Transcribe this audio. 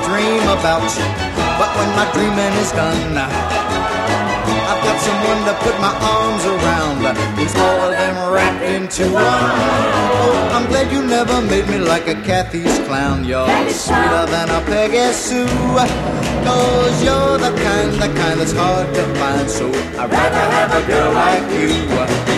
dream about you, but when my dreaming is done, I've got someone to put my arms around, who's all of them wrapped into one. Oh, I'm glad you never made me like a Kathy's clown. You're sweeter than a Peggy Sue, 'cause you're the kind that's hard to find. So I'd rather have a girl like you.